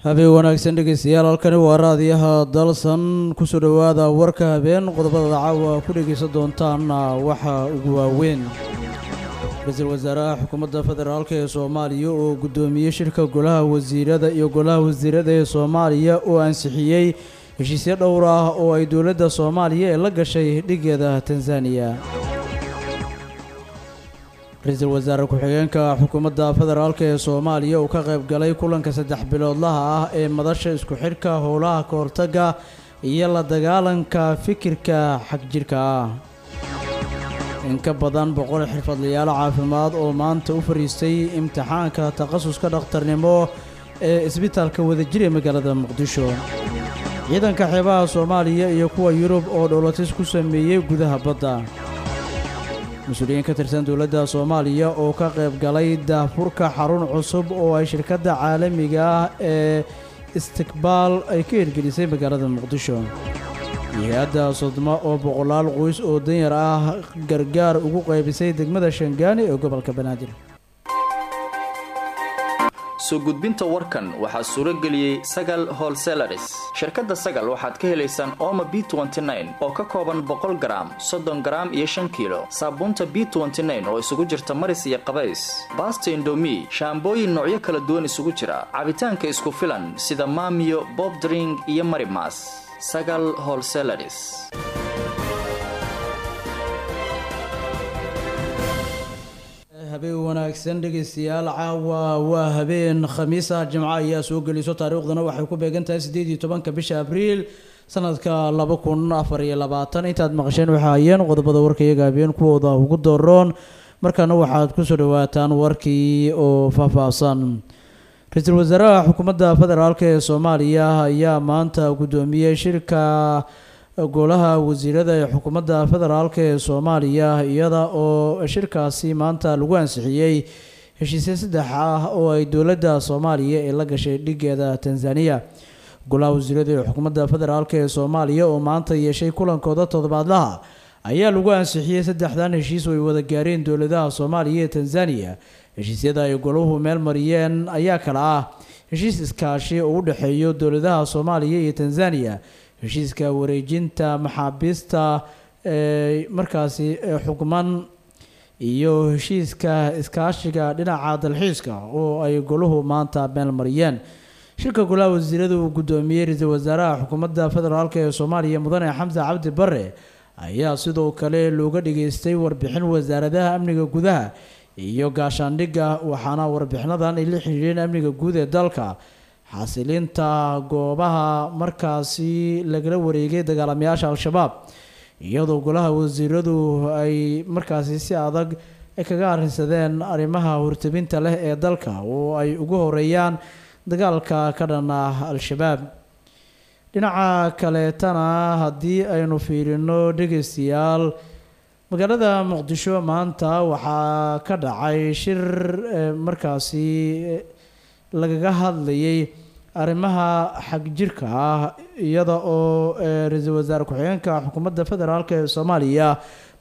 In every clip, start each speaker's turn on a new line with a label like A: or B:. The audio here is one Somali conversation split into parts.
A: habeen wanaagsan dhegeystayaal halkani waa raadiyaha dalsan kusoo dhawaada warka habeen qodobada caawa ku dhegeysan doontaan waxa ugu waaweyn ra-iisul wasaaraha xukuumadda federaalk ee Soomaaliya oo gudoomiyay shirka golaha wasiirada iyo golaha wasiirada ee Soomaaliya oo ansixiyay heshiisyo dhowr ah oo ay dowladda Soomaaliya la gashay dhigeeda Tanzania ra-iisul wasaare ku-xigeenka xukuumadda federaalk ee Soomaaliya oo ka qayb galay kulanka 3 biloodlaha ah ee madasha isku xirka howlaha ka hortagga iyo la dagaalanka fikirka xagjirka ah in ka badan 100 xirfadlayaal caafimaad oo maanta u fariistay imtixaanka takhasuska dhakhtarnimo ee isbitaalka wadajir ee magaalada Muqdisho ciidanka xeebaha Soomaaliya iyo kuwa Yurub oo dowladis ku sameeyay gudaha badda مسؤولين كترسان دولة صوماليا أو كقب جليد فرك حرون عصب أو أي شركة عالمية استقبال أي كير جلسي بجرد المقدشون هذا صدمة أو بغلال غويس أو دير جرجار أو قيب سيد مدى شنجاني أو قبل كبنادر
B: soo gudbinta warkan waxa suura galiyay Sagal Wholesalers shirkadda Sagal waxaad ka helaysaan Omo B29 oo ka kooban 100 gram 30 gram iyo 5 kilo saabuunta B29 oo isugu jirta maris iyo qabays basta Indomie shaambooyin noocyo kala duwan isugu jira cabitaanka isku filan sida Mamiyo Bob Drink iyo Marimas Sagal Wholesalers
A: habeen wanaagsan dhegeystayaal caawa waa habeen khamiis ah jimco ayaa soo gelisay taariikhdana waxay ku beegantahay 18 bisha Abriil sanadka 2024 intaad maqasheen waxa ayeen qodobada warkayga habeen kuwooda ugu dooron markaana waxaad ku soo dhawaataan warkii oo faahfaahsan ra-iisul wasaaraha xukuumadda federaalk ee Soomaaliya ayaa maanta gudoomiyay shirka golaha wasiirada ee xukuumadda federaalk ee Soomaaliya iyada oo shirkaasi maanta lagu ansixiyay heshiisyo 3 ah oo ay dowladda Soomaaliya la gashay dhigeeda Tanzania golaha wasiirada ee xukuumadda federaalk ee Soomaaliya oo maanta yeeshay kulankooda toddobaadlaha ayaa lagu ansixiyay 3 heshiis oo ay wada gaareen dowladaha Soomaaliya iyo Tanzania heshiisyada ay goluhu meel mariyeen ayaa kala ah heshiis iskaashi oo u dhaxeeyo dowladaha Soomaaliya iyo Tanzania heshiiska wareejinta maxaabiista markaasi xukuman iyo heshiiska iskaashiga dhinaca dalxiiska oo ay goluhu maanta meel mariyeen shirka golaha wasiirada uu gudoomiyay ra-iisul wasaaraha xukuumadda federaalk ee Soomaaliya mudane Xamza Cabdi Barre ayaa sidoo kale looga dhageystay warbixin wasaaradaha amniga gudaha iyo gaashaandhigga waxaana warbixinadan ay la xiriireen amniga guud ee dalka xasilinta goobaha markaasi lagala wareegay dagaalamayaasha al-shabaab iyadoo golaha wasiiradu ay markaasi si adag kaga arrinsadeen arrimaha hortabinta leh ee dalka oo ay ugu horeeyaan dagaalka ka dhan ah al-shabaab dhinaca kaleetana haddii aynu fiirino dhegeystayaal magaalada Muqdisho maanta waxaa ka dhacay shir markaasi lagaga hadlayay arrimaha xagjirka ah iyada oo ra-iisul wasaare ku-xigeenka xukuumadda federaalk ee Soomaaliya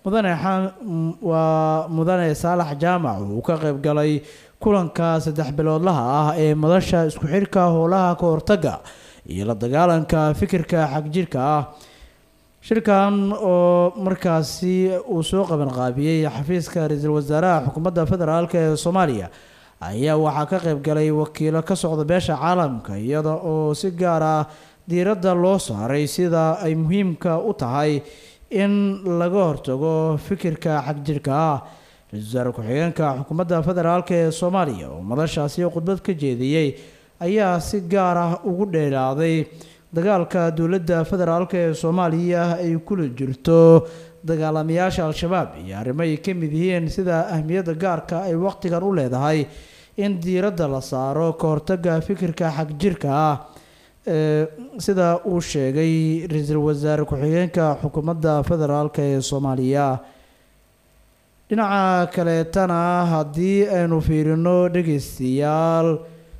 A: mudane Saalax Jaamac uu ka qayb galay kulanka 3 biloodlaha ah ee madasha isku xirka howlaha ka hortagga iyo la dagaalanka fikirka xagjirka ah shirkan oo markaasi uu soo qaban qaabiyay xafiiska ra-iisul wasaaraha xukuumadda federaalk ee Soomaaliya ayaa waxaa ka qayb galay wakiilo ka socda beesha caalamka iyada oo si gaar ah diiradda loo saaray sida ay muhiimka u tahay in laga hortago fikirka xagjirka ah ra-iisul wasaare ku-xigeenka xukuumadda federaalk ee Soomaaliya oo madashaasi khudbad ka jeediyay ayaa si gaar ah ugu dheeraaday dagaalka dowladda federaalk ee Soomaaliya ay kula jirto dagaalamayaasha al-shabaab iyo arrimo ay ka mid yihiin sida ahmiyadda gaarka ay waqtigan u leedahay in diiradda la saaro ka hortagga fikirka xagjirka ah sida uu sheegay ra-iisul wasaare ku-xigeenka xukuumadda federaalk ee Soomaaliya dhinaca kaleetana haddii aynu fiirino dhegeystayaal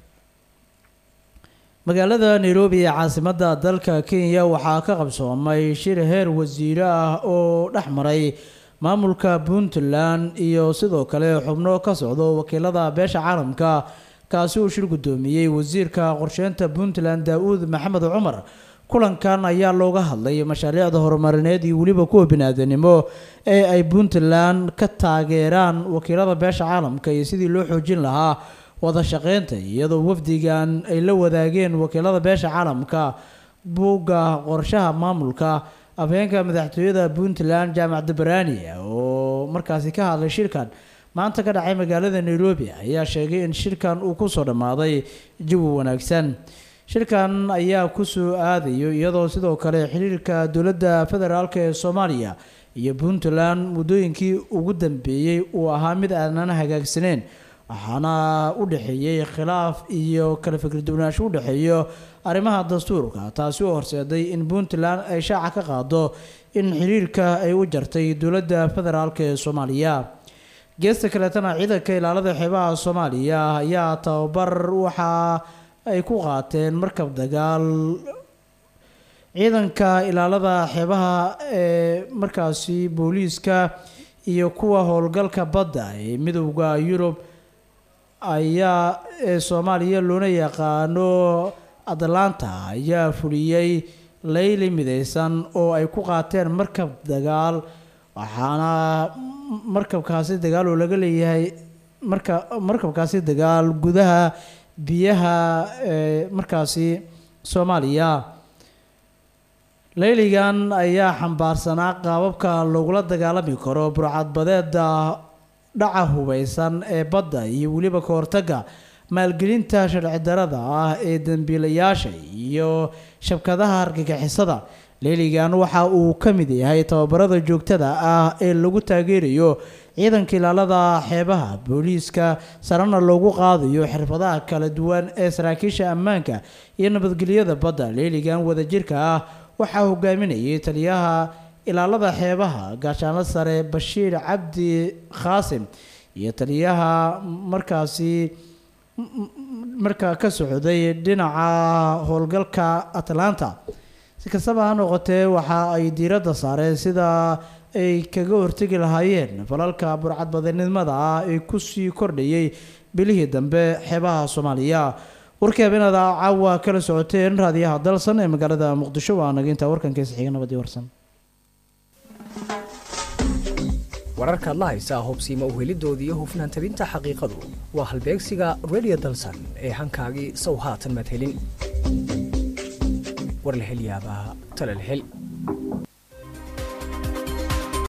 A: magaalada Nairobi ee caasimadda dalka Kenya waxaa ka qabsoomay shir heer wasiir ah oo dhaxmaray maamulka Puntland iyo sidoo kale xubno ka socdo wakiilada beesha caalamka kaasi uu shir gudoomiyey wasiirka qorsheynta Puntland Daawud Maxamed Cumar. kulankan ayaa looga hadlay mashaariicda horumarineed iyo waliba kuwa bini'aadanimo ee ay Puntland ka taageeraan wakiilada beesha caalamka iyo sidii loo xoojin lahaa wada shaqeynta iyadoo wafdigan ay la wadaageen wakiilada beesha caalamka buugga qorshaha maamulka afhayeenka madaxtooyada Puntland Jaamac Dabrani oo markaasi ka hadlay shirkan maanta ka dhacay magaalada Nairobi ayaa sheegay in shirkan uu ku soo dhamaaday jawi wanaagsan. shirkan ayaa ku soo aadayo iyadoo sidoo kale xiriirka dowladda federaalka ee Soomaaliya iyo Puntland muddooyinkii ugu dambeeyay uu ahaa mid aan hagaagsaneyn waxaana u dhaxeeyay khilaaf iyo kala fikir duwanaansho u dhaxeeyo arrimaha dastuurka taasi oo horseeday in Puntland ay shaaca ka qaado in xiriirka ay u jartay dowladda federaalka ee Soomaaliya. geesta kale tana ciidanka ilaalada xeebaha Soomaaliya ayaa tababar waxa ay ku qaateen markab dagaal ciidanka ilaalada xeebaha ee markaasi booliiska iyo kuwa howlgalka badda ee midowga Yurub ayaa Soomaaliya loona yaqaano Atlanta ayaa fuliyay layli mideysan oo ay ku qaateen markab dagaal waxaana markabkaasi dagaal oo laga leeyahay markabkaasi dagaal gudaha biyaha markaasi Soomaaliya. layligan ayaa xambaarsanaa qaababka lagula dagaalami karo burcadbadeeda dhaca hubeysan ee badda iyo waliba ka hortagga maalgelinta sharci darrada ah ee dambiilayaasha iyo shabkadaha argagixisada. layligan waxa uu ka mid yahay tababarada joogtada ah ee lagu taageerayo ciidanka ilaalada xeebaha booliiska sarana loogu qaadayo xirfadaha kala duwan ee saraakiisha ammaanka iyo nabadgelyada badda. layligan wadajirka ah waxaa hogaaminayay taliyaha ilaalada xeebaha gaashaanle sare Bashiir Cabdi Qaasim iyo taliyaha markaasi ka socday dhinaca howlgalka Atlanta. si kastaba ha noqotee waxa ay diiradda saareen sida ay kaga hortagi lahaayeen falalka burcadbadeednimada ah ee ku sii kordhayay bilihii dambe xeebaha Soomaaliya. warkeebinada caawa kala socoteen raadiyaha dalsan ee magaalada Muqdisho waa naginta warkankiisa xiga nabadii warsan.
C: wararka la haysa hubsiima u helidoodii iyo hufnaan tabinta xaqiiqadu waa halbeegsiga Radio Dalsan ee hankaagii sow haatan mad helin war la hel yaabaa tala la hel.